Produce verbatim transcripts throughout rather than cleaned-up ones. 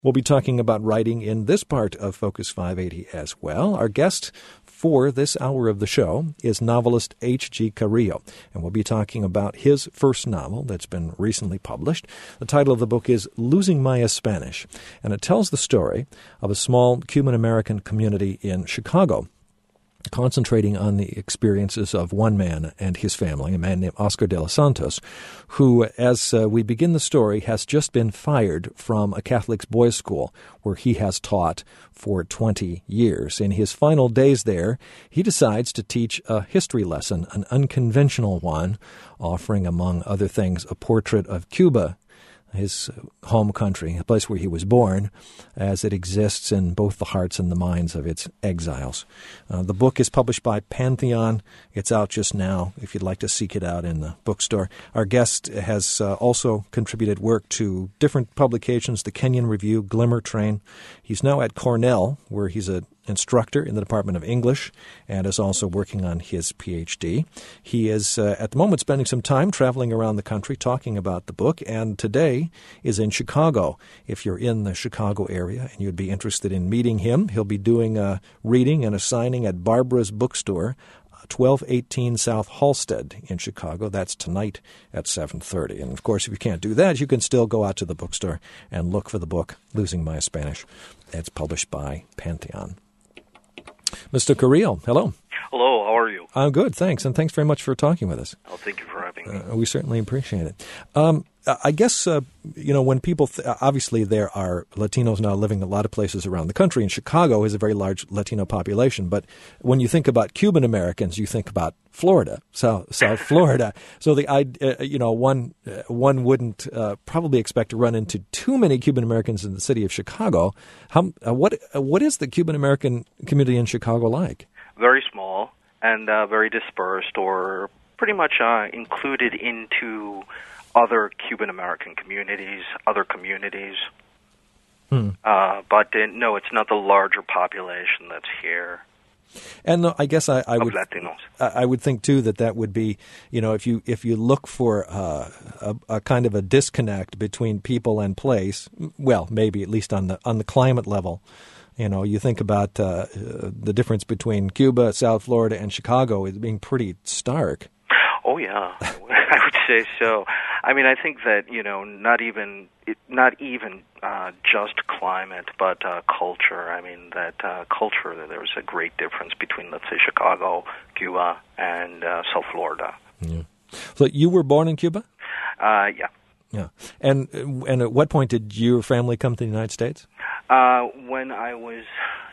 We'll be talking about writing in this part of Focus five eighty as well. Our guest for this hour of the show is novelist H G Carrillo, and we'll be talking about his first novel that's been recently published. The title of the book is Losing My Spanish, and it tells the story of a small Cuban-American community in Chicago, concentrating on the experiences of one man and his family, a man named Oscar de los Santos, who, as uh, we begin the story, has just been fired from a Catholic boys' school where he has taught for twenty years. In his final days there, he decides to teach a history lesson, an unconventional one, offering, among other things, a portrait of Cuba, his home country, a place where he was born, as it exists in both the hearts and the minds of its exiles. Uh, the book is published by Pantheon. It's out just now, if you'd like to seek it out in the bookstore. Our guest has uh, also contributed work to different publications, the Kenyon Review, Glimmer Train. He's now at Cornell, where he's an instructor in the Department of English and is also working on his P H D. He is, uh, at the moment, spending some time traveling around the country talking about the book, and today is in Chicago. If you're in the Chicago area and you'd be interested in meeting him, he'll be doing a reading and a signing at Barbara's Bookstore, twelve eighteen South Halsted in Chicago. That's tonight at seven thirty. And, of course, if you can't do that, you can still go out to the bookstore and look for the book, Losing My Spanish. It's published by Pantheon. Mister Carrillo, hello. Hello, how are you? I'm good, thanks, and thanks very much for talking with us. Oh, thank you for having me. Uh, we certainly appreciate it. Um, I guess, uh, you know, when people, th- obviously there are Latinos now living in a lot of places around the country, and Chicago is a very large Latino population, but when you think about Cuban Americans, you think about Florida, South, South Florida. So the, uh, you know, one uh, one wouldn't uh, probably expect to run into too many Cuban Americans in the city of Chicago. How, uh, what uh, what is the Cuban American community in Chicago like? Very small and uh, very dispersed, or pretty much uh, included into other Cuban-American communities, other communities. Hmm. Uh, but uh, no, it's not the larger population that's here. And uh, I guess I, I would Latinos. I, I would think too that that would be, you know, if you if you look for uh, a, a kind of a disconnect between people and place, well, maybe at least on the on the climate level. You know, you think about uh, the difference between Cuba, South Florida, and Chicago as being pretty stark. Oh yeah, I would say so. I mean, I think that, you know, not even not even uh, just climate, but uh, culture. I mean, that uh, culture, there's a great difference between, let's say, Chicago, Cuba, and uh, South Florida. Yeah. So you were born in Cuba? Uh, yeah. Yeah. And and at what point did your family come to the United States? Uh, when I was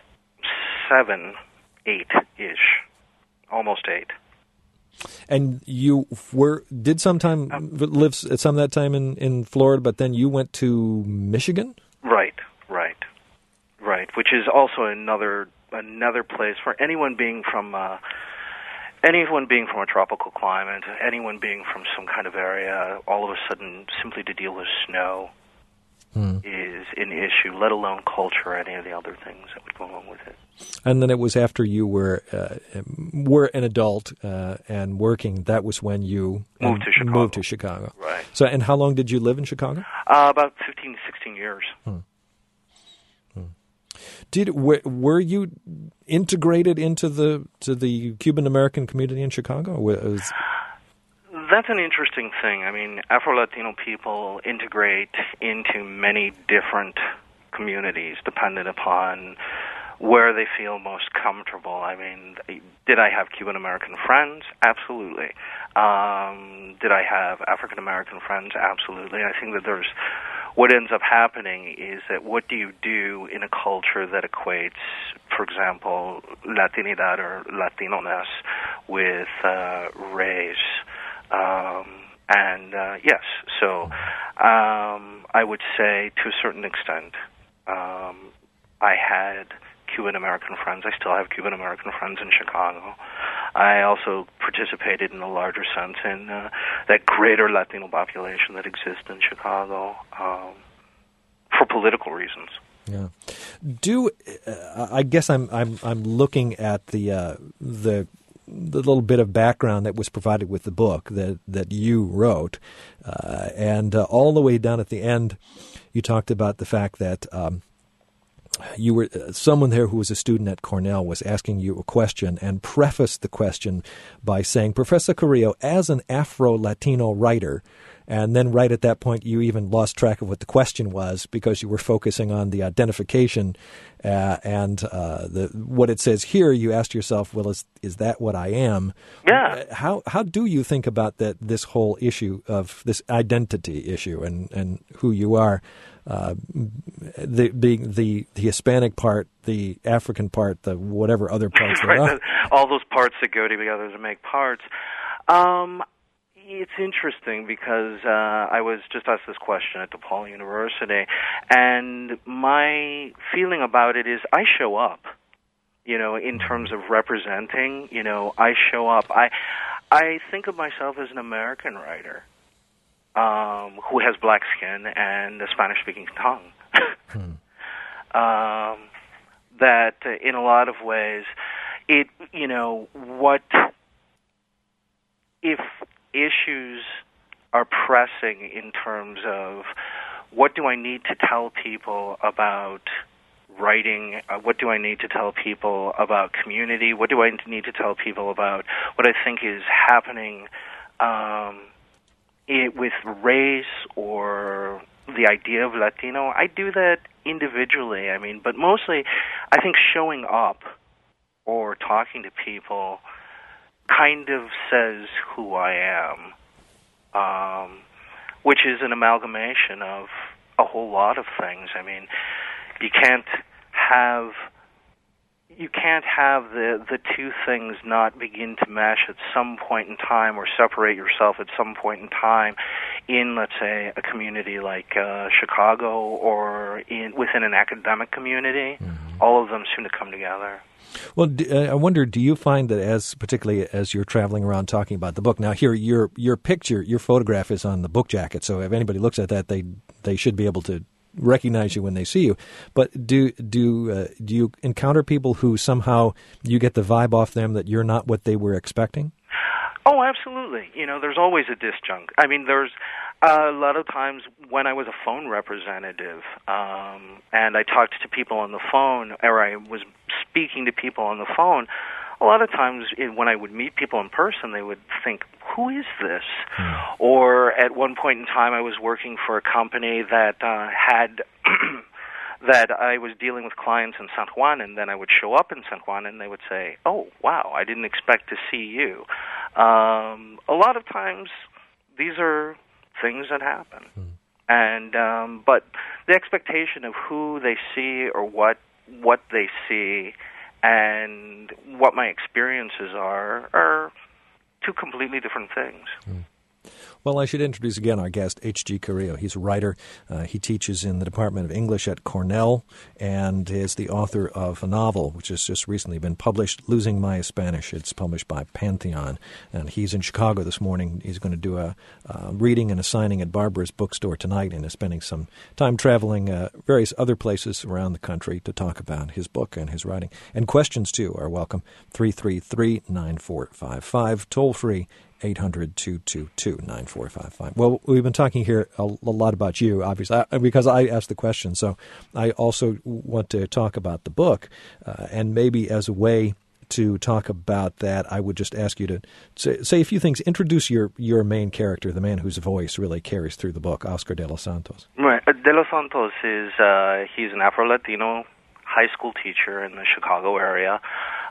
seven, eight-ish, almost eight. And you were did sometime um, live some of that time in, in Florida, but then you went to Michigan? Right, right, right. Which is also another another place for anyone being from uh, anyone being from a tropical climate, anyone being from some kind of area. All of a sudden, simply to deal with snow hmm. is an issue. Let alone culture or any of the other things that would go along with it. And then it was after you were uh, were an adult uh, and working. That was when you moved to Chicago. Moved to Chicago. Right. So, and how long did you live in Chicago? Uh, about fifteen, sixteen years. Hmm. Hmm. Did were, were you integrated into the to the Cuban American community in Chicago? Was... That's an interesting thing. I mean, Afro-Latino people integrate into many different communities, dependent upon where they feel most comfortable. I mean, did I have Cuban-American friends? Absolutely. Um, did I have African-American friends? Absolutely. I think that there's, what ends up happening is that what do you do in a culture that equates, for example, Latinidad or Latino-ness with uh, race? Um, and uh, yes, so um, I would say to a certain extent, um, I had Cuban-American friends. I still have Cuban-American friends in Chicago. I also participated in a larger sense in uh, that greater Latino population that exists in Chicago um, for political reasons. Yeah. Do uh, I guess I'm I'm I'm looking at the uh, the the little bit of background that was provided with the book that that you wrote, uh, and uh, all the way down at the end, you talked about the fact that um, you were uh, someone there who was a student at Cornell was asking you a question and prefaced the question by saying, Professor Carrillo, as an Afro-Latino writer, and then right at that point you even lost track of what the question was because you were focusing on the identification uh, and uh, the what it says here. You asked yourself, well, is is that what I am? Yeah. How how do you think about that this whole issue of this identity issue and, and who you are? Uh, the being the, the Hispanic part, the African part, the whatever other parts there right, are. All those parts that go together to make parts. Um, it's interesting because uh, I was just asked this question at DePaul University, and my feeling about it is I show up. You know, in terms of representing, you know, I show up. I I think of myself as an American writer. Um, who has black skin and a Spanish-speaking tongue. hmm. um, that uh, in a lot of ways, it, you know, what if issues are pressing in terms of what do I need to tell people about writing, uh, what do I need to tell people about community, what do I need to tell people about what I think is happening um, It, with race or the idea of Latino, I do that individually. I mean, but mostly I think showing up or talking to people kind of says who I am, um, which is an amalgamation of a whole lot of things. I mean, you can't have... You can't have the, the two things not begin to mesh at some point in time or separate yourself at some point in time in, let's say, a community like uh, Chicago or in within an academic community. Mm-hmm. All of them seem to come together. Well, d- I wonder, do you find that as, particularly as you're traveling around talking about the book, now here your your picture, your photograph is on the book jacket, so if anybody looks at that, they they should be able to recognize you when they see you. But do do uh, do you encounter people who somehow you get the vibe off them that you're not what they were expecting? Oh, absolutely. You know, there's always a disjunct. I mean, there's uh, a lot of times when I was a phone representative um, and I talked to people on the phone, or I was speaking to people on the phone, a lot of times it, when I would meet people in person, they would think, who is this? Mm. Or at one point in time, I was working for a company that uh, had... that I was dealing with clients in San Juan, and then I would show up in San Juan, and they would say, oh, wow, I didn't expect to see you. Um, a lot of times, these are things that happen. Mm. And um, but the expectation of who they see or what what they see and what my experiences are are two completely different things. Mm. Well, I should introduce again our guest, H G Carrillo. He's a writer. Uh, he teaches in the Department of English at Cornell and is the author of a novel which has just recently been published, Losing My Spanish. It's published by Pantheon. And he's in Chicago this morning. He's going to do a uh, reading and a signing at Barbara's bookstore tonight and is spending some time traveling uh, various other places around the country to talk about his book and his writing. And questions, too, are welcome. three three three, nine four five five, toll free, eight hundred, two two two, nine four five five. Well, we've been talking here a, a lot about you, obviously, because I asked the question. So I also want to talk about the book, uh, and maybe as a way to talk about that, I would just ask you to say, say a few things. Introduce your, your main character, the man whose voice really carries through the book, Oscar de los Santos. Right. De los Santos is uh, he's an Afro-Latino high school teacher in the Chicago area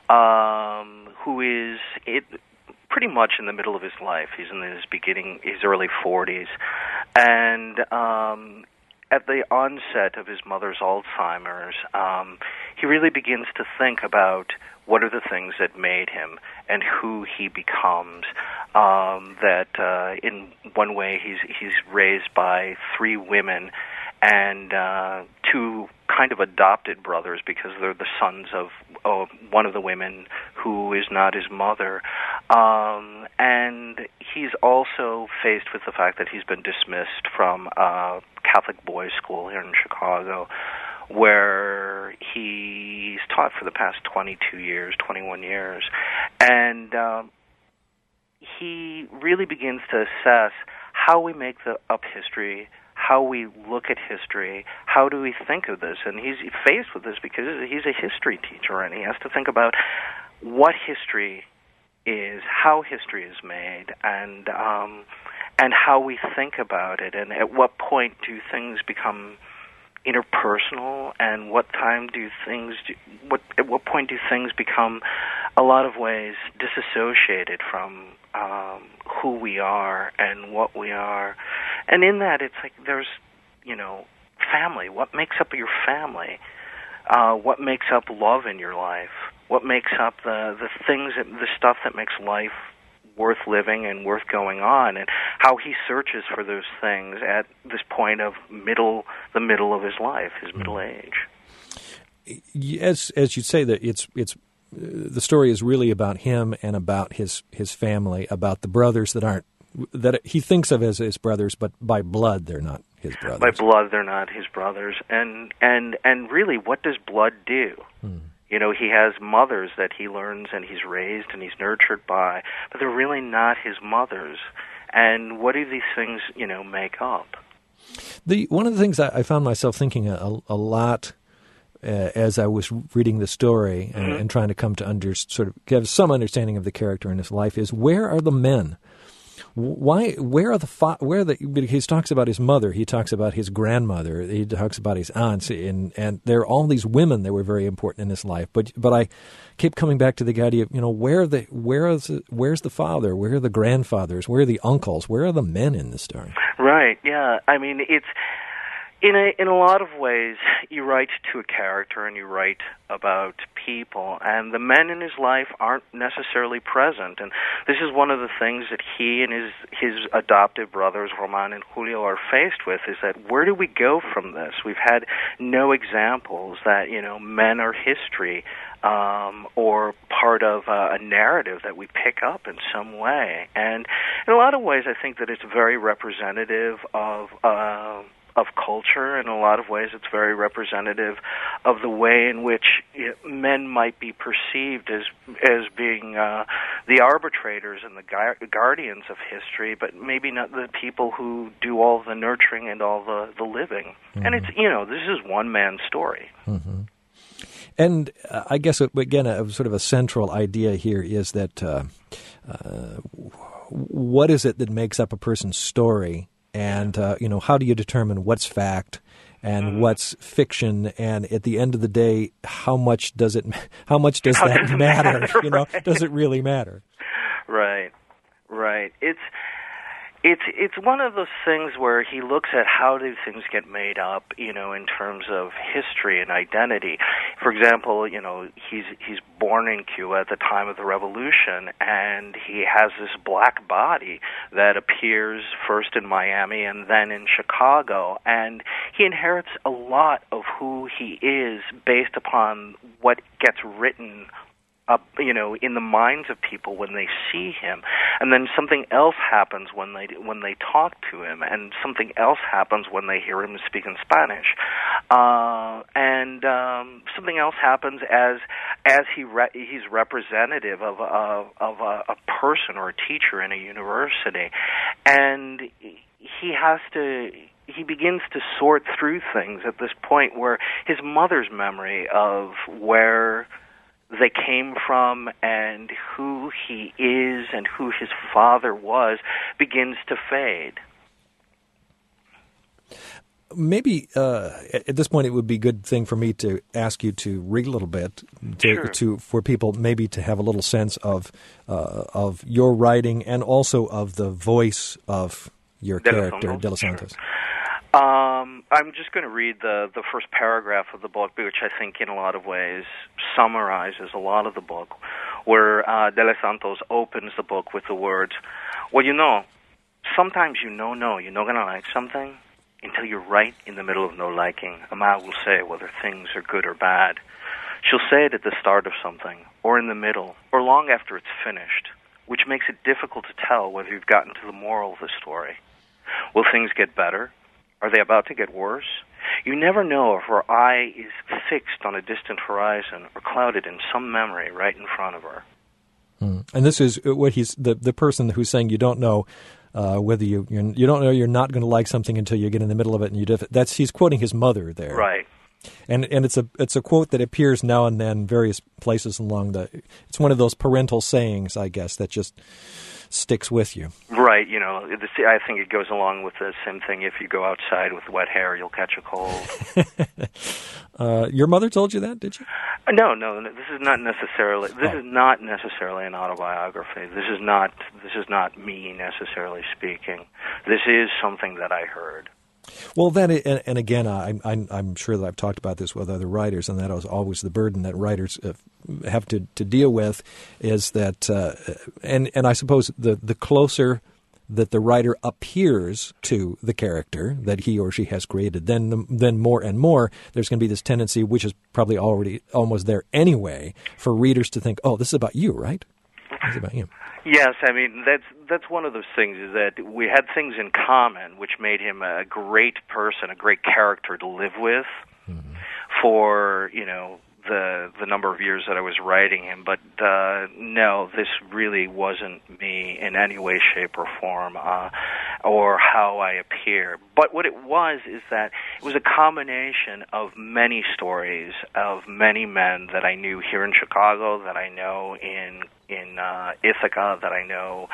um, who is it. pretty much in the middle of his life. He's in his beginning, his early forties. And um, at the onset of his mother's Alzheimer's, um, he really begins to think about what are the things that made him and who he becomes. Um, that uh, in one way he's, he's raised by three women and uh, two kind of adopted brothers because they're the sons of uh, one of the women who is not his mother. Um, and he's also faced with the fact that he's been dismissed from a Catholic boys' school here in Chicago, where he's taught for the past twenty-two years, twenty-one years. And um, he really begins to assess how we make the up history, how we look at history, how do we think of this? And he's faced with this because he's a history teacher, and he has to think about what history is, how history is made, and um, and how we think about it, and at what point do things become interpersonal, and what time do things do, what at what point do things become a lot of ways disassociated from um, who we are and what we are. And in that, it's like there's, you know, family. What makes up your family? Uh, what makes up love in your life? What makes up the the things that, the stuff that makes life worth living and worth going on, and how he searches for those things at this point of middle, the middle of his life, his middle age. As as you say, that it's it's uh, the story is really about him and about his his family, about the brothers that aren't that he thinks of as his brothers, but by blood they're not his brothers. By blood they're not his brothers, and and and really, what does blood do? Hmm. You know, he has mothers that he learns and he's raised and he's nurtured by, but they're really not his mothers. And what do these things, you know, make up? The one of the things I, I found myself thinking a, a lot uh, as I was reading the story and, mm-hmm. and trying to come to under sort of have some understanding of the character in his life is, where are the men? Why? Where are the fa- where are the? He talks about his mother. He talks about his grandmother. He talks about his aunts, and and there are all these women that were very important in his life. But but I keep coming back to the idea of, you know, where are the where is the, where's the father? Where are the grandfathers? Where are the uncles? Where are the men in the story? Right. Yeah. I mean, it's. In a in a lot of ways, you write to a character and you write about people, and the men in his life aren't necessarily present. And this is one of the things that he and his his adoptive brothers, Roman and Julio, are faced with, is that where do we go from this? We've had no examples that, you know, men are history um, or part of uh, a narrative that we pick up in some way. And in a lot of ways, I think that it's very representative of Uh, of culture. In a lot of ways, it's very representative of the way in which it, men might be perceived as as being uh, the arbitrators and the gu- guardians of history, but maybe not the people who do all the nurturing and all the, the living. Mm-hmm. And it's, you know, this is one man's story. Mm-hmm. And uh, I guess, again, a sort of a central idea here is that uh, uh, what is it that makes up a person's story? And, uh, you know, how do you determine what's fact and mm. what's fiction? And at the end of the day, how much does it, how much does how that does matter? matter? You know, right. Does it really matter? Right, right. It's, it's, it's one of those things where he looks at how do things get made up, you know, in terms of history and identity. For example, you know, he's, he's born in Cuba at the time of the revolution, and he has this black body that appears first in Miami and then in Chicago, and he inherits a lot of who he is based upon what gets written up, you know, in the minds of people when they see him, and then something else happens when they when they talk to him, and something else happens when they hear him speak in Spanish, uh, and um, something else happens as as he re- he's representative of a, of a, a person or a teacher in a university, and he has to. He begins to sort through things at this point where his mother's memory of where they came from and who he is and who his father was begins to fade. Maybe uh, at this point it would be a good thing for me to ask you to read a little bit to, sure. to for people maybe to have a little sense of uh, of your writing and also of the voice of your De character, Los De Los Santos. Sure. Um, I'm just going to read the, the first paragraph of the book, which I think in a lot of ways summarizes a lot of the book, where uh, De Los Santos opens the book with the words, well, you know, sometimes you know no, you're not going to like something until you're right in the middle of no liking. A man will say whether things are good or bad. She'll say it at the start of something, or in the middle, or long after it's finished, which makes it difficult to tell whether you've gotten to the moral of the story. Will things get better? Are they about to get worse? You never know if her eye is fixed on a distant horizon or clouded in some memory right in front of her. Mm. And this is what he's the the person who's saying you don't know Uh, whether you you're, you don't know you're not going to like something until you get in the middle of it, and you def- that's he's quoting his mother there, right? And and it's a it's a quote that appears now and then various places along the. It's one of those parental sayings, I guess, that just sticks with you. Right. You know, this, I think it goes along with the same thing. If you go outside with wet hair, you'll catch a cold. uh, your mother told you that, did you? No, no. This is not necessarily. This oh. is not necessarily an autobiography. This is not. This is not me necessarily speaking. This is something that I heard. Well, then, and, and again, I, I, I'm sure that I've talked about this with other writers, and that is always the burden that writers have to, to deal with, is that, uh, and and I suppose the, the closer that the writer appears to the character that he or she has created, then then more and more there's going to be this tendency, which is probably already almost there anyway, for readers to think, oh, this is about you, right? This is about you. Yes, I mean, that's that's one of those things, is that we had things in common, which made him a great person, a great character to live with mm-hmm. for, you know, the the number of years that I was writing him. But uh, no, this really wasn't me in any way, shape, or form, uh, or how I appear. But what it was is that it was a combination of many stories of many men that I knew here in Chicago, that I know in in uh, Ithaca, that I know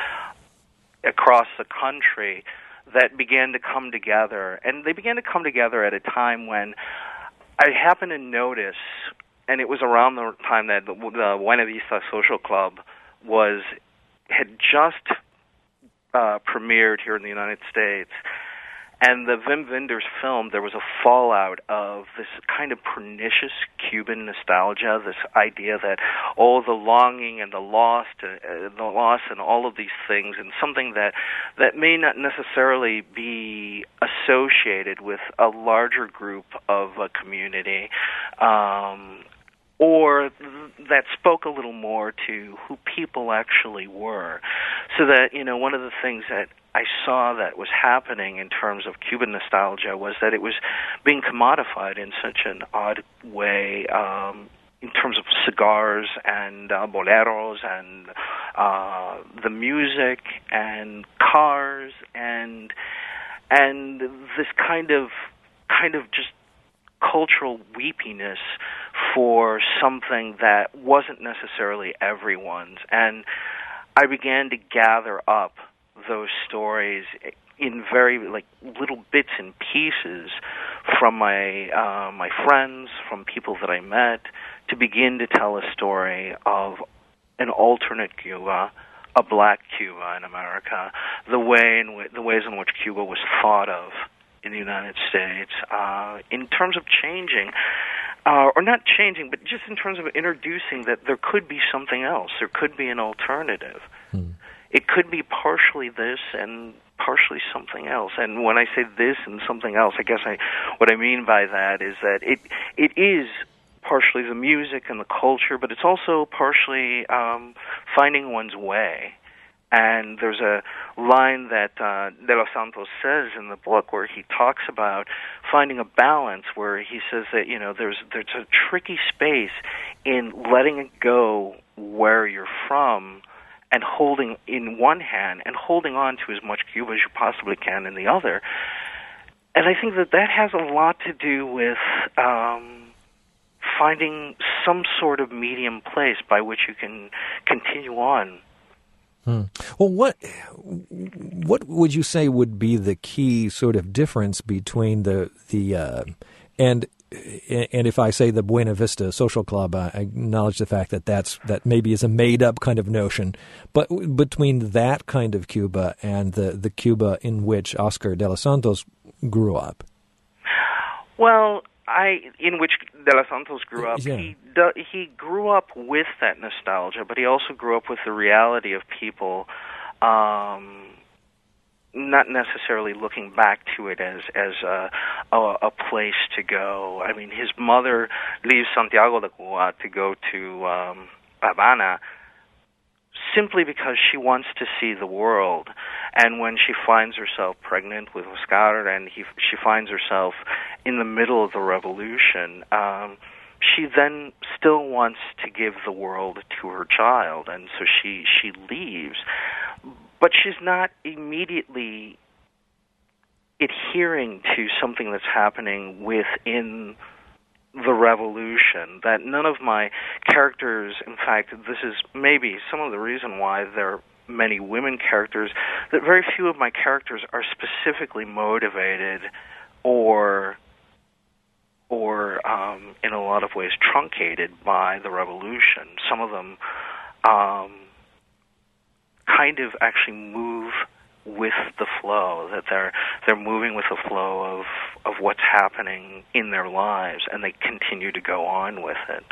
across the country, that began to come together. And they began to come together at a time when I happened to notice, and it was around the time that the, the Buena Vista Social Club was had just uh, premiered here in the United States. And the Wim Wenders film, there was a fallout of this kind of pernicious Cuban nostalgia, this idea that all the longing and the loss, uh, the loss and all of these things, and something that, that may not necessarily be associated with a larger group of a community, um, or th- that spoke a little more to who people actually were. So that, you know, one of the things that I saw that was happening in terms of Cuban nostalgia was that it was being commodified in such an odd way, um, in terms of cigars and uh, boleros and uh, the music and cars and and this kind of kind of just cultural weepiness for something that wasn't necessarily everyone's. And I began to gather up those stories in very like little bits and pieces from my uh, my friends, from people that I met, to begin to tell a story of an alternate Cuba, a black Cuba in America, the way in w- the ways in which Cuba was thought of in the United States, uh, in terms of changing, uh, or not changing, but just in terms of introducing that there could be something else, there could be an alternative. Hmm. It could be partially this and partially something else. And when I say this and something else, I guess I, what I mean by that is that it it is partially the music and the culture, but it's also partially um, finding one's way. And there's a line that uh, De Los Santos says in the book where he talks about finding a balance, where he says that, you know, there's there's a tricky space in letting it go where you're from and holding in one hand and holding on to as much Cuba as you possibly can in the other. And I think that that has a lot to do with um, finding some sort of medium place by which you can continue on. Hmm. Well, what what would you say would be the key sort of difference between the the uh, and and if I say the Buena Vista Social Club, I acknowledge the fact that that's that maybe is a made up kind of notion, but between that kind of Cuba and the the Cuba in which Oscar de los Santos grew up? Well, I in which De Los Santos grew up, yeah. he do, he grew up with that nostalgia, but he also grew up with the reality of people um, not necessarily looking back to it as as a, a, a place to go. I mean, his mother leaves Santiago de Cuba to go to um, Havana simply because she wants to see the world. And when she finds herself pregnant with Oscar and he, she finds herself in the middle of the revolution, um, she then still wants to give the world to her child, and so she, she leaves. but she's not immediately adhering to something that's happening within the revolution. That none of my characters, in fact, this is maybe some of the reason why there are many women characters, that very few of my characters are specifically motivated or or um, in a lot of ways truncated by the revolution. Some of them um, kind of actually move with the flow, that they're they're moving with the flow of, of what's happening in their lives, and they continue to go on with it.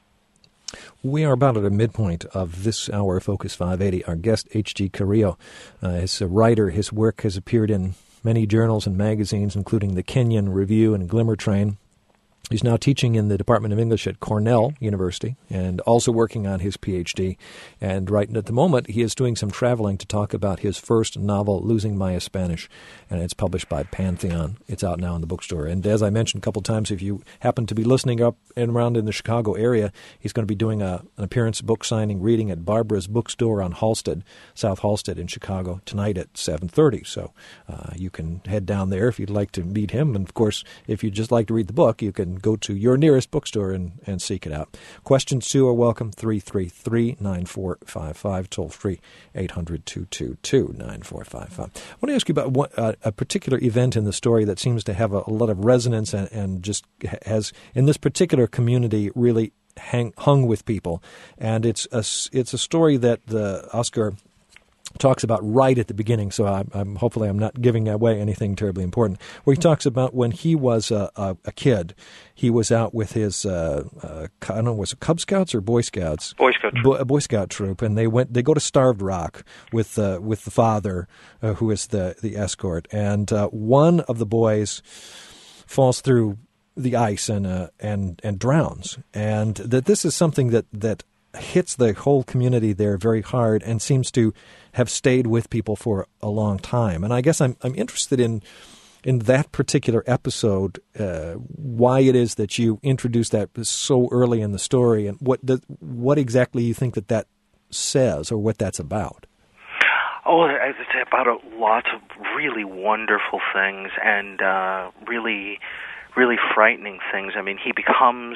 We are about at a midpoint of this hour of Focus five eighty. Our guest, H G Carrillo, uh, is a writer. His work has appeared in many journals and magazines, including the Kenyon Review and Glimmer Train. He's now teaching in the Department of English at Cornell University and also working on his P H D. And right at the moment, he is doing some traveling to talk about his first novel, Losing Maya Spanish, and it's published by Pantheon. It's out now in the bookstore. And as I mentioned a couple of times, if you happen to be listening up and around in the Chicago area, he's going to be doing a, an appearance, book signing, reading at Barbara's Bookstore on Halsted, South Halsted in Chicago, tonight at seven thirty. So uh, you can head down there if you'd like to meet him. And, of course, if you'd just like to read the book, you can go to your nearest bookstore and, and seek it out. Questions, too, are welcome. three three three, nine four five five, toll free, eight hundred, two two two, nine four five five. I want to ask you about what, uh, a particular event in the story that seems to have a, a lot of resonance and, and just has, in this particular community, really hang, hung with people. And it's a, it's a story that the Oscar talks about right at the beginning, so I'm, I'm hopefully I'm not giving away anything terribly important, where he talks about when he was a, a, a kid, he was out with his, uh, uh, I don't know, was it Cub Scouts or Boy Scouts? Boy Scout troop. Bo- a Boy Scout troop, and they went. They go to Starved Rock with uh, with the father, uh, who is the, the escort, and uh, one of the boys falls through the ice and uh, and and drowns, and that this is something that that hits the whole community there very hard and seems to have stayed with people for a long time. And I guess I'm I'm interested in in that particular episode, uh, why it is that you introduced that so early in the story, and what does, what exactly you think that that says or what that's about. Oh, it's about a, lots of really wonderful things and uh, really, really frightening things. I mean, he becomes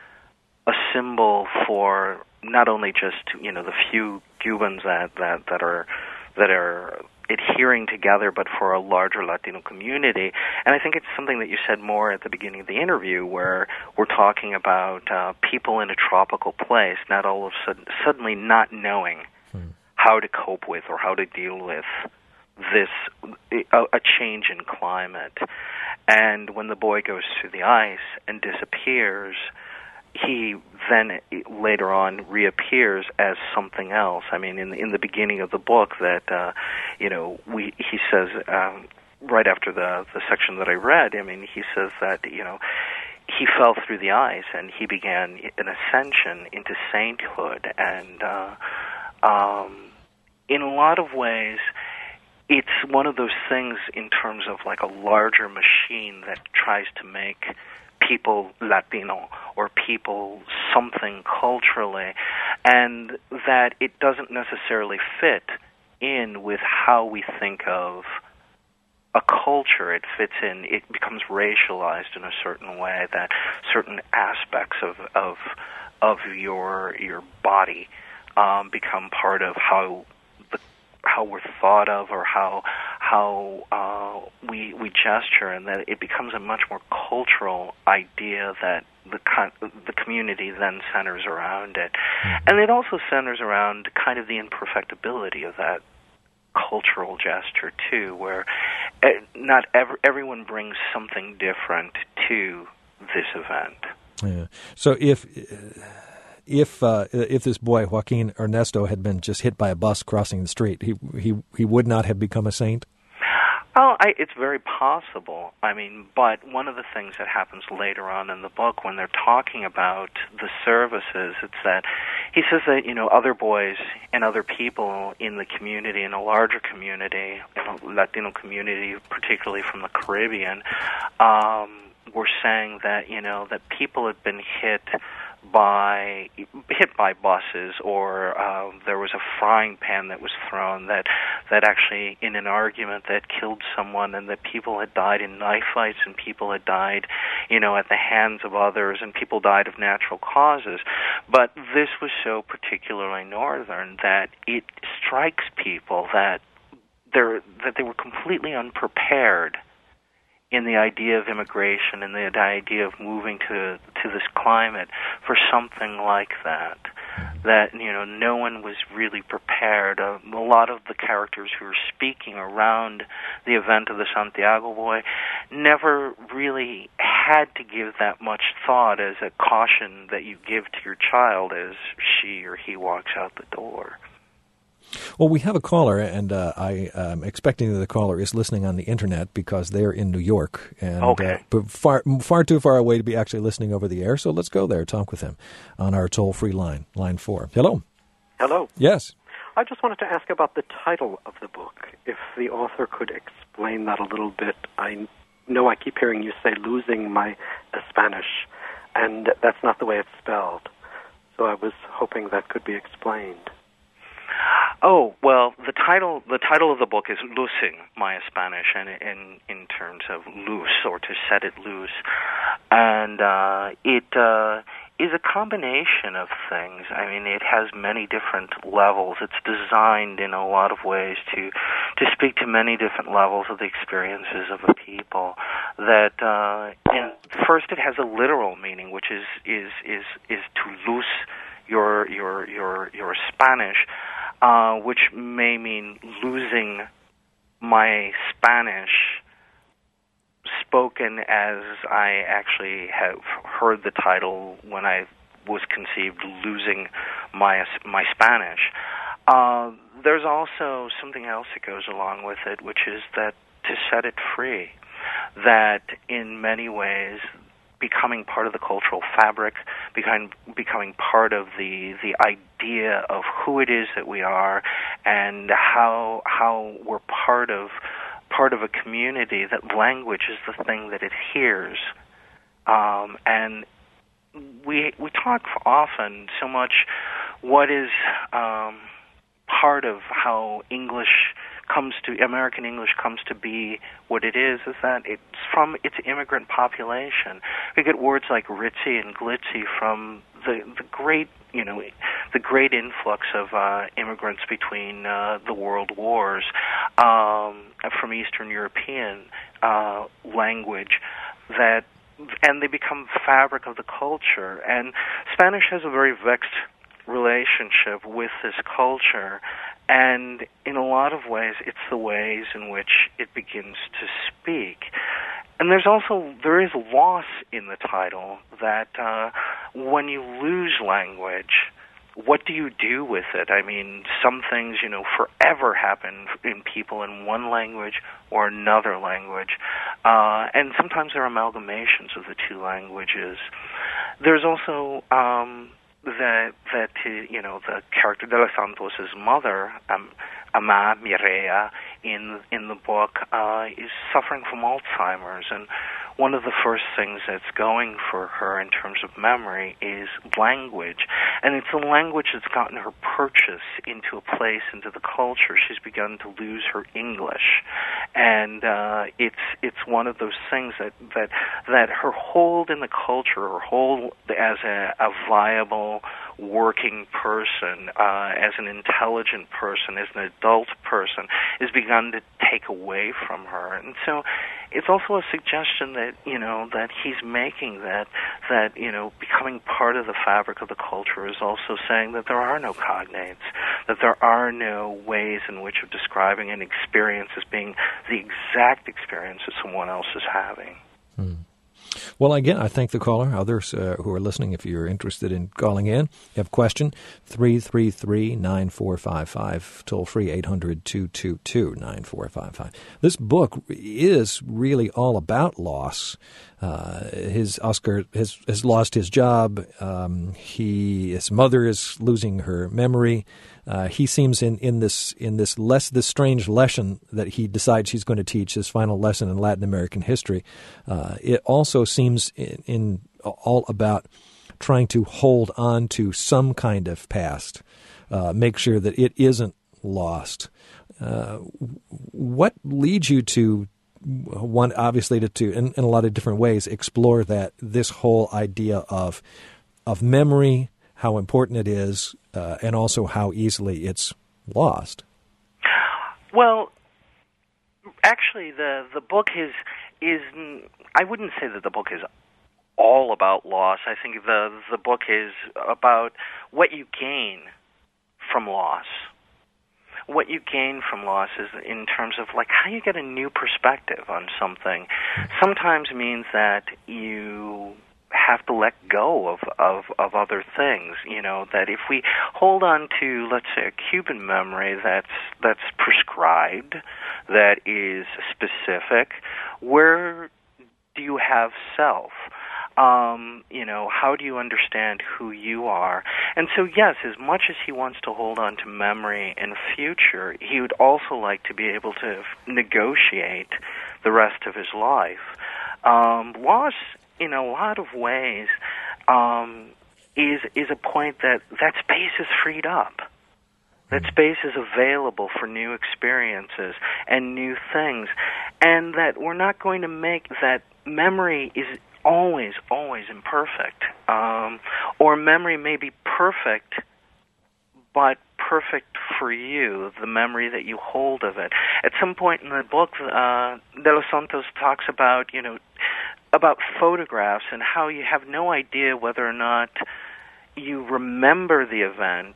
a symbol for not only just, you know, the few Cubans that, that, that are that are adhering together, but for a larger Latino community. And I think it's something that you said more at the beginning of the interview, where we're talking about uh, people in a tropical place, not all of a sudden suddenly not knowing hmm. how to cope with or how to deal with this a, a change in climate. And when the boy goes through the ice and disappears, he then later on reappears as something else. I mean, in the, in the beginning of the book, that uh, you know, we he says um, right after the the section that I read. I mean, he says that you know he fell through the ice and he began an ascension into sainthood. And uh, um, in a lot of ways, it's one of those things in terms of like a larger machine that tries to make people Latino or people something culturally, and that it doesn't necessarily fit in with how we think of a culture. It fits in, it becomes racialized in a certain way, that certain aspects of of of your your body um, become part of how the how we're thought of, or how how uh, we we gesture, and that it becomes a much more cultural idea that the con- the community then centers around it, and it also centers around kind of the imperfectibility of that cultural gesture too, where not ever, everyone brings something different to this event. Yeah. So if. Uh... If uh, if this boy Joaquin Ernesto had been just hit by a bus crossing the street, he he he would not have become a saint? Oh, I, it's very possible. I mean, but one of the things that happens later on in the book when they're talking about the services, it's that he says that, you know, other boys and other people in the community, in a larger community, in a Latino community, particularly from the Caribbean, um, were saying that, you know, that people had been hit by hit by buses, or uh, there was a frying pan that was thrown that that actually in an argument that killed someone, and that people had died in knife fights, and people had died, you know, at the hands of others, and people died of natural causes. But this was so particularly northern that it strikes people that they're that they were completely unprepared in the idea of immigration and the idea of moving to to this climate for something like that. That, you know, no one was really prepared. Uh, a lot of the characters who were speaking around the event of the Santiago Boy never really had to give that much thought as a caution that you give to your child as she or he walks out the door. Well, we have a caller, and uh, I am expecting that the caller is listening on the Internet because they're in New York, and okay. uh, but far far too far away to be actually listening over the air. So let's go there, talk with him on our toll-free line, line four. Hello. Hello. Yes. I just wanted to ask about the title of the book, if the author could explain that a little bit. I know I keep hearing you say losing my Spanish, and that's not the way it's spelled. So I was hoping that could be explained. Oh, well, the title the title of the book is Losing My Spanish, and in in terms of loose, or to set it loose. And uh, it uh, is a combination of things. I mean, it has many different levels. It's designed in a lot of ways to to speak to many different levels of the experiences of the people. That uh, and first, it has a literal meaning, which is is is is to lose your your your your Spanish. Uh, which may mean losing my Spanish spoken as I actually have heard the title when I was conceived, losing my my Spanish. Uh, there's also something else that goes along with it, which is that to set it free, that in many ways becoming part of the cultural fabric, becoming becoming part of the the idea of who it is that we are, and how how we're part of part of a community. That language is the thing that it hears, um, and we we talk often so much. What is um, part of how English comes to American English comes to be what it is, is that it's from its immigrant population. We get words like ritzy and glitzy from the the great, you know, the great influx of uh, immigrants between uh, the world wars, um, from Eastern European uh, language, that, and they become fabric of the culture. And Spanish has a very vexed relationship with this culture. And in a lot of ways, it's the ways in which it begins to speak. And there's also, there is loss in the title, that uh, when you lose language, what do you do with it? I mean, some things, you know, forever happen in people in one language or another language. Uh, and sometimes there are amalgamations of the two languages. There's also Um, that that uh, you know, the character De Los Santos' mother, um, Ama Mireya, in in the book, uh, is suffering from Alzheimer's, and one of the first things that's going for her in terms of memory is language, and it's a language that's gotten her purchase into a place, into the culture. She's begun to lose her English, and uh, it's it's one of those things that that that her hold in the culture, her hold as a, a viable working person, uh, as an intelligent person, as an adult person, is begun to take away from her. And so it's also a suggestion that, you know, that he's making, that, that, you know, becoming part of the fabric of the culture is also saying that there are no cognates, that there are no ways in which of describing an experience as being the exact experience that someone else is having. Hmm. Well, again, I thank the caller. Others uh, who are listening, if you're interested in calling in, you have a question, three three three, nine four five five, toll free eight hundred, two two two, nine four five five. This book is really all about loss. Uh, his Oscar has, has lost his job. Um, he his mother is losing her memory. Uh, he seems in, in this in this less this strange lesson that he decides he's going to teach, his final lesson in Latin American history. Uh, it also seems in, in all about trying to hold on to some kind of past, uh, make sure that it isn't lost. Uh, what leads you to one, obviously, to, to in, in a lot of different ways, explore that this whole idea of of memory, how important it is, uh, and also how easily it's lost? Well, actually, the the book is is I wouldn't say that the book is all about loss. I think the the book is about what you gain from loss. What you gain from loss is in terms of like how you get a new perspective on something. Sometimes means that you have to let go of, of, of other things. You know, that if we hold on to, let's say, a Cuban memory that's that's prescribed, that is specific, where do you have self? Um, you know, how do you understand who you are? And so, yes, as much as he wants to hold on to memory and future, he would also like to be able to negotiate the rest of his life. Um, loss, in a lot of ways, um, is is a point that that space is freed up. That space is available for new experiences and new things, and that we're not going to make that memory is always, always imperfect. Um, or memory may be perfect, but perfect for you, the memory that you hold of it. At some point in the book, uh, De Los Santos talks about, you know, about photographs and how you have no idea whether or not you remember the event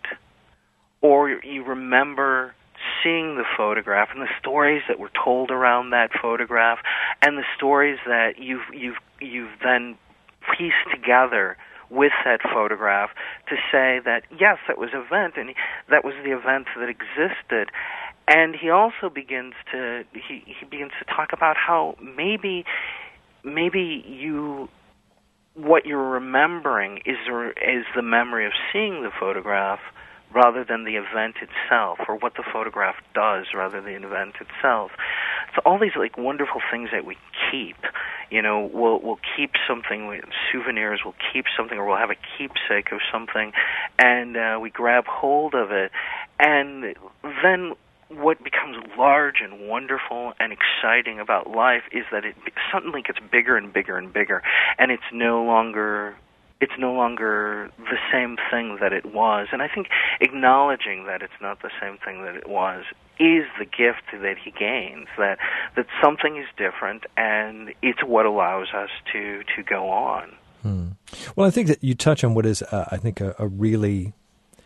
or you remember seeing the photograph and the stories that were told around that photograph and the stories that you've you've you've then pieced together with that photograph to say that yes, that was an event and that was the event that existed. And he also begins to he, he begins to talk about how maybe maybe you what you're remembering is is the memory of seeing the photograph rather than the event itself, or what the photograph does rather than the event itself. So all these like wonderful things that we keep, you know, we'll we'll keep something, we, souvenirs, we'll keep something, or we'll have a keepsake of something, and uh, we grab hold of it, and then what becomes large and wonderful and exciting about life is that it suddenly gets bigger and bigger and bigger, and it's no longer it's no longer the same thing that it was. And I think acknowledging that it's not the same thing that it was is the gift that he gains, that that something is different, and it's what allows us to, to go on. Hmm. Well, I think that you touch on what is, uh, I think, a, a really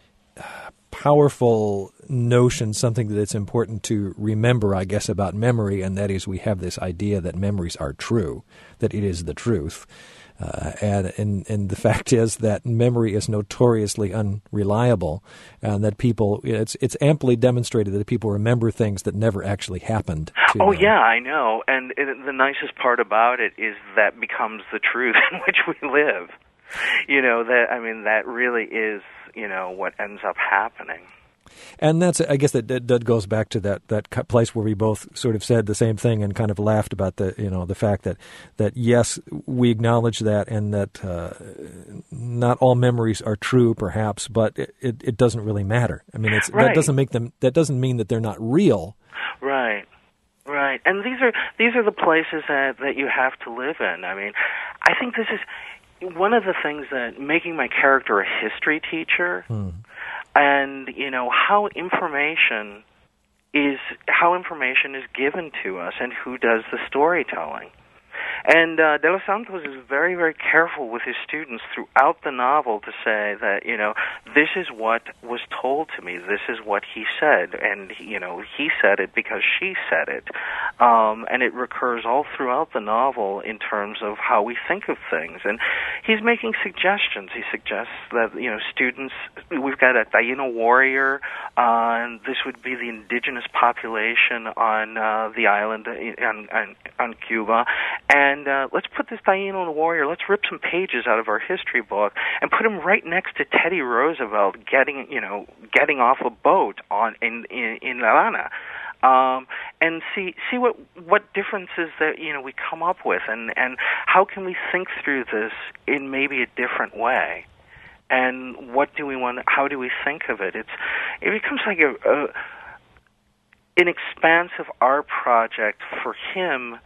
powerful notion, something that it's important to remember, I guess, about memory, and that is we have this idea that memories are true, that it is the truth. Uh, and, and and the fact is that memory is notoriously unreliable, and that people, it's it's amply demonstrated that people remember things that never actually happened to Oh, them. yeah, I know. And it, the nicest part about it is that becomes the truth in which we live. You know, that I mean, that really is, you know, what ends up happening. And that's, I guess, that, that goes back to that, that place where we both sort of said the same thing and kind of laughed about the, you know, the fact that, that yes, we acknowledge that, and that uh, not all memories are true, perhaps, but it, it, it doesn't really matter. I mean, it's, right. that doesn't make them. That doesn't mean that they're not real. Right. Right. And these are these are the places that, that you have to live in. I mean, I think this is one of the things that making my character a history teacher. Hmm. And, you know, how information is how information is given to us and who does the storytelling. And uh, De Los Santos is very, very careful with his students throughout the novel to say that, you know, this is what was told to me, this is what he said, and, you know, he said it because she said it. Um, and it recurs all throughout the novel in terms of how we think of things. And he's making suggestions. He suggests that, you know, students, we've got a Taino warrior, uh, and this would be the indigenous population on uh, the island, on, on, on Cuba, and And uh, let's put this Taino warrior, let's rip some pages out of our history book and put him right next to Teddy Roosevelt getting, you know, getting off a boat on in in, in La Habana, um, and see see what what differences that you know we come up with, and and how can we think through this in maybe a different way. and what do we want? How do we think of it? It's it becomes like a, a an expansive art project for him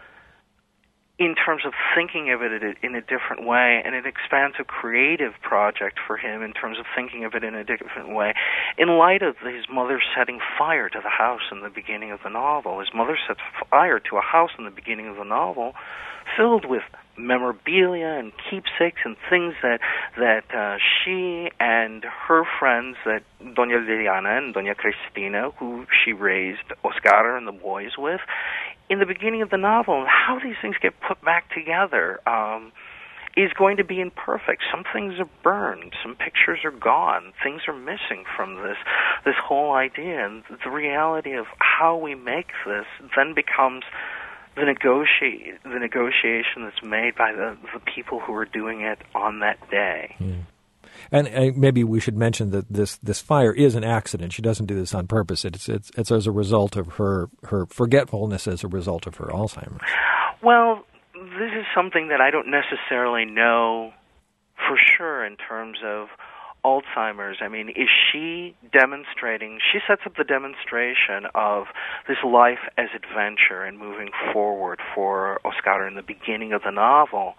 in terms of thinking of it in a different way, and it expands a creative project for him in terms of thinking of it in a different way. In light of his mother setting fire to the house in the beginning of the novel, his mother sets fire to a house in the beginning of the novel filled with memorabilia and keepsakes and things that that uh, she and her friends, that Doña Liliana and Doña Cristina, who she raised Oscar and the boys with, in the beginning of the novel, how these things get put back together um, is going to be imperfect. Some things are burned, some pictures are gone, things are missing from this this whole idea, and the reality of how we make this then becomes the negotiate the negotiation that's made by the, the people who are doing it on that day. Yeah. And uh, maybe we should mention that this, this fire is an accident. She doesn't do this on purpose. It's it's it's as a result of her her forgetfulness, as a result of her Alzheimer's. Well, this is something that I don't necessarily know for sure in terms of Alzheimer's. I mean, is she demonstrating, she sets up the demonstration of this life as adventure and moving forward for Oscar in the beginning of the novel,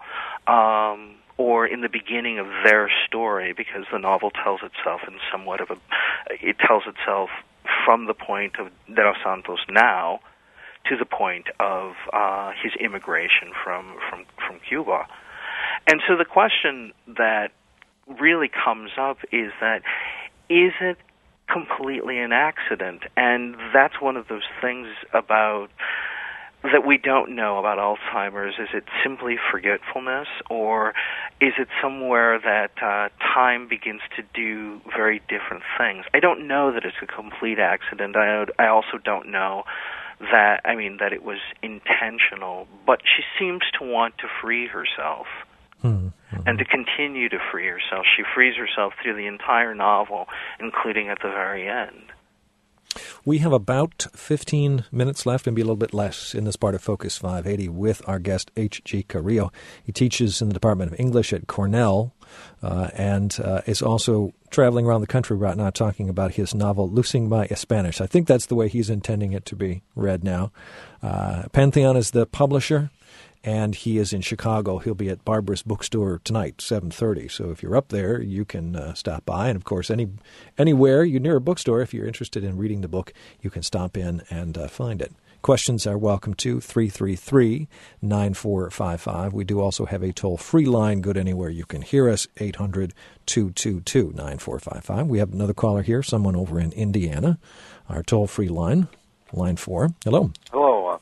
um, or in the beginning of their story, because the novel tells itself in somewhat of a, it tells itself from the point of De Los Santos now to the point of uh, his immigration from, from, from Cuba. And so the question that really comes up is that, is it completely an accident? And that's one of those things about that we don't know about Alzheimer's. Is it simply forgetfulness, or is it somewhere that uh, time begins to do very different things? I don't know that it's a complete accident. I, I also don't know that, I mean, that it was intentional, but she seems to want to free herself. Mm-hmm. And to continue to free herself. She frees herself through the entire novel, including at the very end. We have about fifteen minutes left, and be a little bit less, in this part of Focus five eighty with our guest, H G Carrillo. He teaches in the Department of English at Cornell uh, and uh, is also traveling around the country right now talking about his novel, Losing My Spanish. I think that's the way he's intending it to be read now. Uh, Pantheon is the publisher, and he is in Chicago. He'll be at Barbara's Bookstore tonight, seven thirty. So if you're up there, you can uh, stop by. And, of course, any anywhere you're near a bookstore, if you're interested in reading the book, you can stop in and uh, find it. Questions are welcome to three three three, nine four five five. We do also have a toll-free line, good anywhere you can hear us, eight hundred, two two two, nine four five five. We have another caller here, someone over in Indiana. Our toll-free line, line four. Hello. Hello.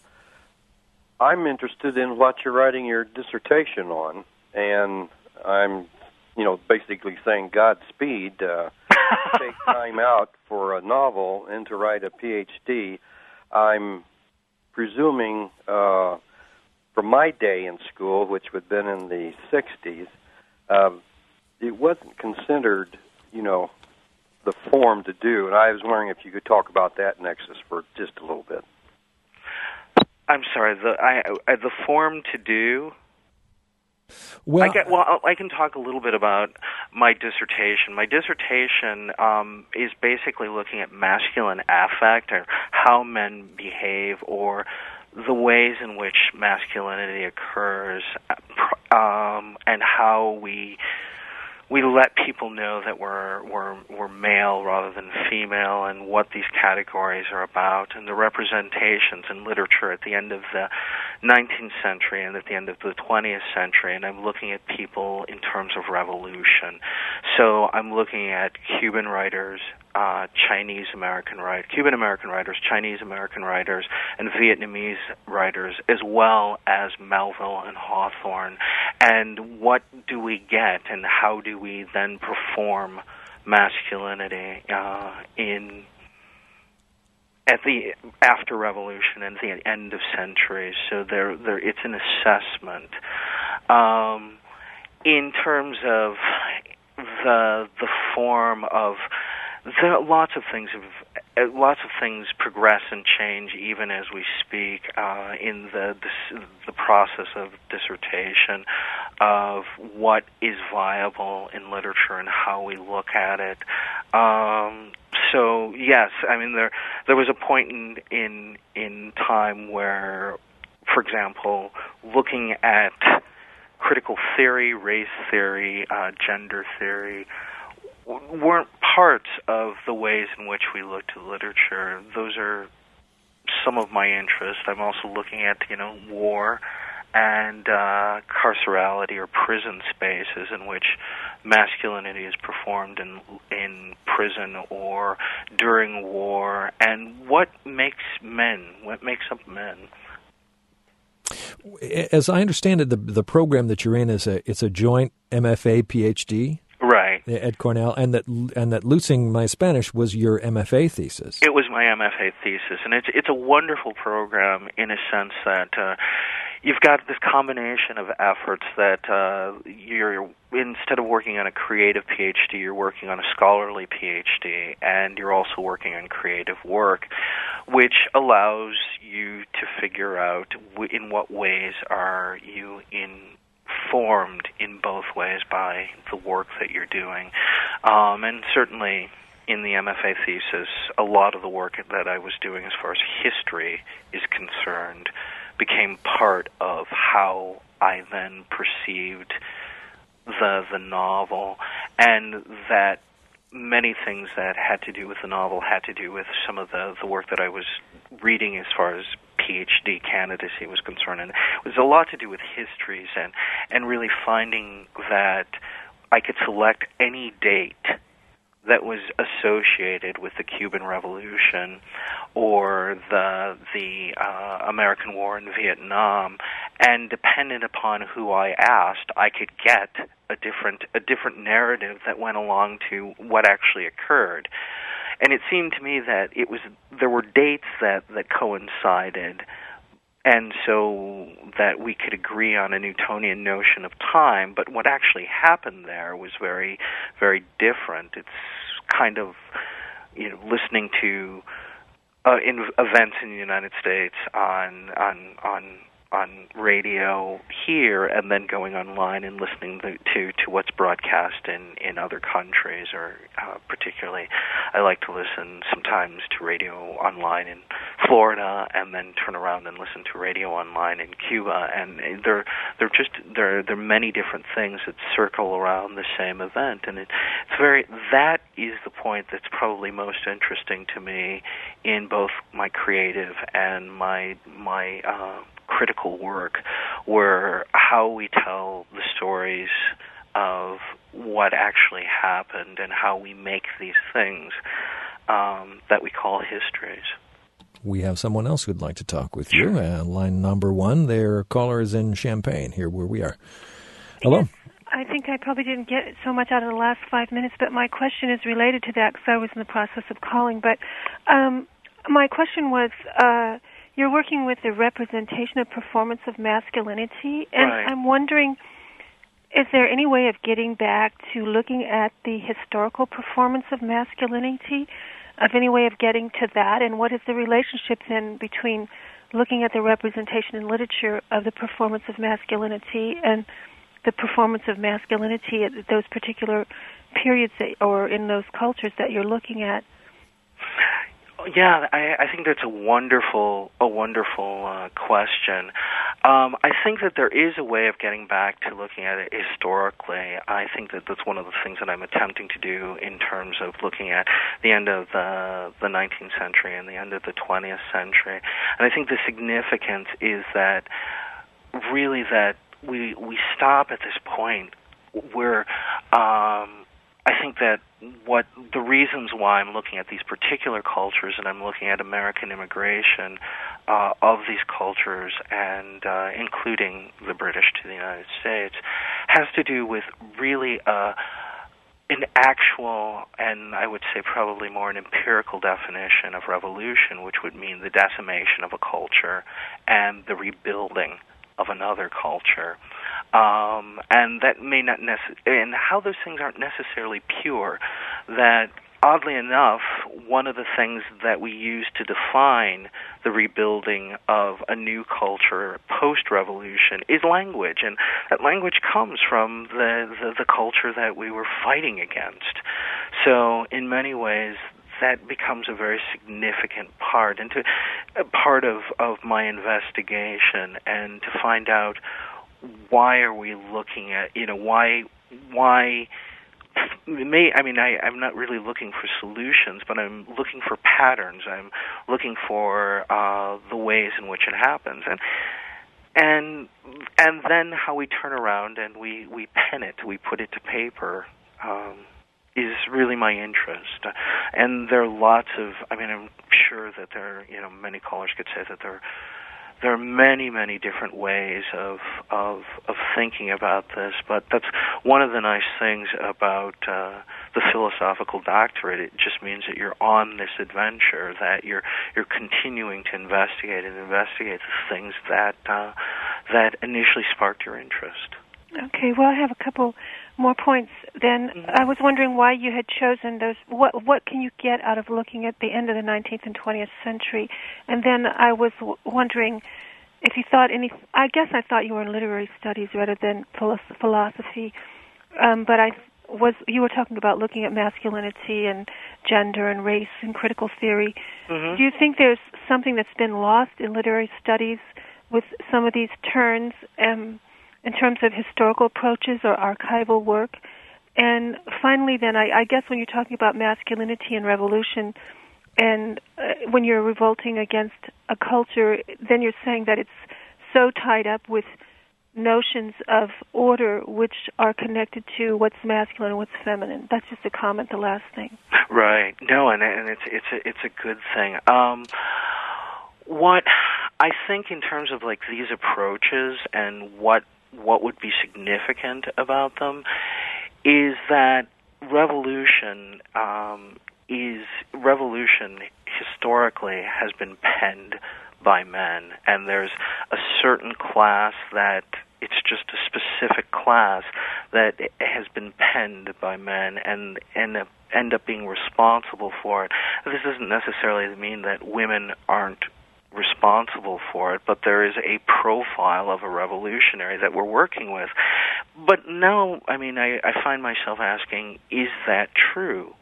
I'm interested in what you're writing your dissertation on, and I'm, you know, basically saying Godspeed. Uh, take time out for a novel and to write a P H D. I'm presuming uh, from my day in school, which would have been in the sixties, uh, it wasn't considered, you know, the form to do, and I was wondering if you could talk about that nexus for just a little bit. I'm sorry, the I, I the form to do. Well, I get, well, I can talk a little bit about my dissertation. My dissertation um, is basically looking at masculine affect, or how men behave, or the ways in which masculinity occurs, um, and how we we let people know that we're, we're we're male rather than female, and what these categories are about, and the representations in literature at the end of the nineteenth century and at the end of the twentieth century. And I'm looking at people in terms of revolution. So I'm looking at Cuban writers, uh, Chinese American writers, Cuban American writers, Chinese American writers, and Vietnamese writers, as well as Melville and Hawthorne. And what do we get, and how do we then perform masculinity uh, in at the after Revolution and the end of centuries? So there, there, it's an assessment. Um, in terms of the the form of, there are lots of things have lots of things progress and change even as we speak uh, in the, the the process of dissertation. of what is viable in literature and how we look at it. Um, so yes, I mean there there was a point in in in time where, for example, looking at critical theory, race theory, uh, gender theory w- weren't parts of the ways in which we looked at literature. Those are some of my interests. I'm also looking at, you know, war and uh, carcerality or prison spaces in which masculinity is performed in in prison or during war, and what makes men, what makes up men. As I understand it, the the program that you're in is a it's a joint M F A P H D, right, at Cornell, and that and that Losing My Spanish was your M F A thesis. It was my M F A thesis, and it's it's a wonderful program in a sense that uh, you've got this combination of efforts that uh, you're instead of working on a creative P H D, you're working on a scholarly P H D, and you're also working on creative work, which allows you to figure out w- in what ways are you informed in both ways by the work that you're doing. Um, and certainly in the M F A thesis, a lot of the work that I was doing as far as history is concerned became part of how I then perceived the the novel, and that many things that had to do with the novel had to do with some of the, the work that I was reading as far as P H D candidacy was concerned. And it was a lot to do with histories and, and really finding that I could select any date that was associated with the Cuban Revolution or the the uh, American War in Vietnam, and dependent upon who I asked, I could get a different a different narrative that went along to what actually occurred. And it seemed to me that it was there were dates that, that coincided, and so that we could agree on a Newtonian notion of time, but what actually happened there was very, very different. It's kind of, you know, listening to uh, in events in the United States on on on on radio here, and then going online and listening to to, to what's broadcast in, in other countries, or uh, particularly I like to listen sometimes to radio online in Florida, and then turn around and listen to radio online in Cuba, and there there just there there are many different things that circle around the same event, and it, it's very that is the point that's probably most interesting to me in both my creative and my my uh, critical work, where how we tell the stories of what actually happened and how we make these things um, that we call histories. We have someone else who'd like to talk with you. Uh, line number one, their caller is in Champaign, here where we are. Hello. Yes, I think I probably didn't get so much out of the last five minutes, but my question is related to that because I was in the process of calling. But um, my question was, uh, you're working with the representation of performance of masculinity, and right. I'm wondering, is there any way of getting back to looking at the historical performance of masculinity, of any way of getting to that, and what is the relationship then between looking at the representation in literature of the performance of masculinity and the performance of masculinity at those particular periods that, or in those cultures that you're looking at? Yeah, I, I think that's a wonderful, a wonderful uh, question. Um, I think that there is a way of getting back to looking at it historically. I think that that's one of the things that I'm attempting to do in terms of looking at the end of the the nineteenth century and the end of the twentieth century. And I think the significance is that really that we we stop at this point where um, I think that what the reasons why I'm looking at these particular cultures, and I'm looking at American immigration uh, of these cultures, and uh, including the British to the United States, has to do with really uh, an actual, and I would say probably more an empirical definition of revolution, which would mean the decimation of a culture and the rebuilding of another culture. Um, and that may not necessarily, and how those things aren't necessarily pure, that oddly enough, one of the things that we use to define the rebuilding of a new culture post-revolution is language, and that language comes from the, the, the culture that we were fighting against. So in many ways, that becomes a very significant part, and to, a part of, of my investigation, and to find out why are we looking at, you know, why, why, may, I mean, I, I'm not really looking for solutions, but I'm looking for patterns. I'm looking for uh, the ways in which it happens, and and and then how we turn around and we, we pen it, we put it to paper. Um, is really my interest. And there are lots of, I mean, I'm sure that there are, you know, many callers could say that there there are many, many different ways of of of thinking about this, but that's one of the nice things about uh, the philosophical doctorate. It just means that you're on this adventure, that you're you're continuing to investigate and investigate the things that uh, that initially sparked your interest. Okay, well, I have a couple more points. Then mm-hmm. I was wondering why you had chosen those. What what can you get out of looking at the end of the nineteenth and twentieth century? And then I was w- wondering if you thought any. I guess I thought you were in literary studies rather than philosophy. Um, but I was. You were talking about looking at masculinity and gender and race and critical theory. Mm-hmm. Do you think there's something that's been lost in literary studies with some of these turns? Um, in terms of historical approaches or archival work? And finally, then, I, I guess when you're talking about masculinity and revolution, and uh, when you're revolting against a culture, then you're saying that it's so tied up with notions of order which are connected to what's masculine and what's feminine. That's just a comment, the last thing. Right. No, and, and it's, it's, a, it's a good thing. Um, what I think in terms of, like, these approaches and what what would be significant about them is that revolution um, is revolution historically has been penned by men, and there's a certain class that it's just a specific class that has been penned by men and and end up being responsible for it. This doesn't necessarily mean that women aren't responsible for it, but there is a profile of a revolutionary that we're working with. But now, I mean, I, I find myself asking, is that true?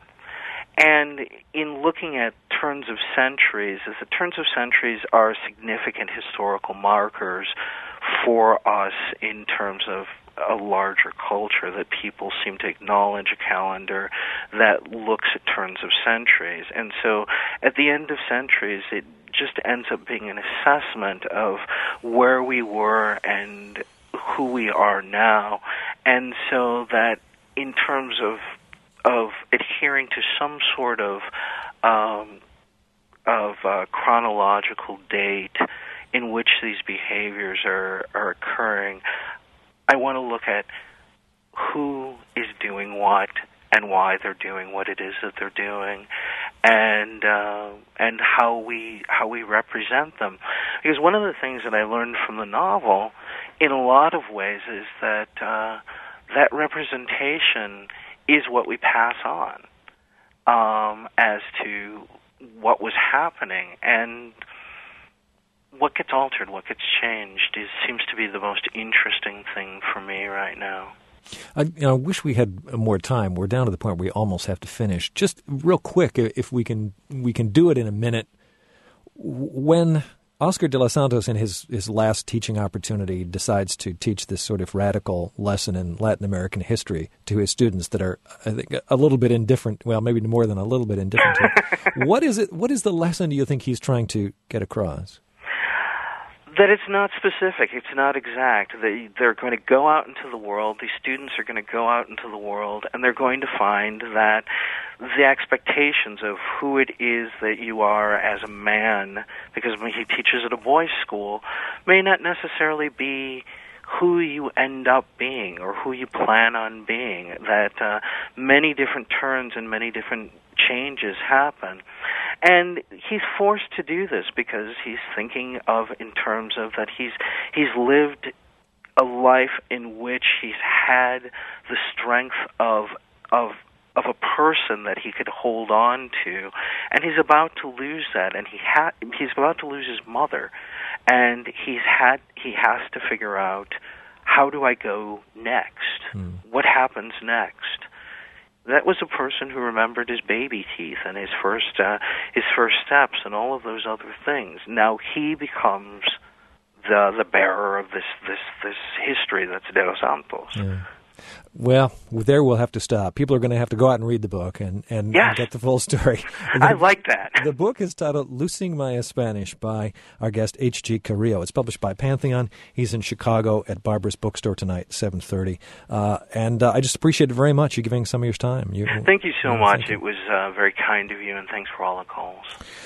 And in looking at turns of centuries, as the turns of centuries are significant historical markers for us in terms of a larger culture, that people seem to acknowledge a calendar that looks at turns of centuries. And so at the end of centuries, it just ends up being an assessment of where we were and who we are now. And so that in terms of of adhering to some sort of um, of uh, chronological date in which these behaviors are, are occurring, I want to look at who is doing what and why they're doing what it is that they're doing, and uh, and how we how we represent them. Because one of the things that I learned from the novel, in a lot of ways, is that uh, that representation is what we pass on um, as to what was happening, and what gets altered, what gets changed, is seems to be the most interesting thing for me right now. I you know, wish we had more time. We're down to the point where we almost have to finish. Just real quick, if we can, we can do it in a minute. When Oscar de los Santos, in his, his last teaching opportunity, decides to teach this sort of radical lesson in Latin American history to his students that are, I think, a little bit indifferent, well, maybe more than a little bit indifferent to him, what is it? What is the lesson do you think he's trying to get across? That it's not specific, it's not exact. They, they're going to go out into the world, these students are going to go out into the world, and they're going to find that the expectations of who it is that you are as a man, because when he teaches at a boys' school, may not necessarily be who you end up being or who you plan on being, that uh, many different turns and many different changes happen. And he's forced to do this because he's thinking of in terms of that he's he's lived a life in which he's had the strength of of of a a person that he could hold on to, and he's about to lose that, and he ha- he's about to lose his mother, and he's had he has to figure out, how do I go next? Mm. What happens next? That was a person who remembered his baby teeth and his first uh, his first steps and all of those other things. Now he becomes the the bearer of this this this history that's De Los Santos. Yeah. Well, there we'll have to stop. People are going to have to go out and read the book and, and, yes. and get the full story. The, I like that. The book is titled Losing My Spanish by our guest H G Carrillo. It's published by Pantheon. He's in Chicago at Barbara's Bookstore tonight, seven thirty. Uh, and uh, I just appreciate it very much, you giving some of your time. You, Thank you so uh, much. You. It was uh, very kind of you, and thanks for all the calls.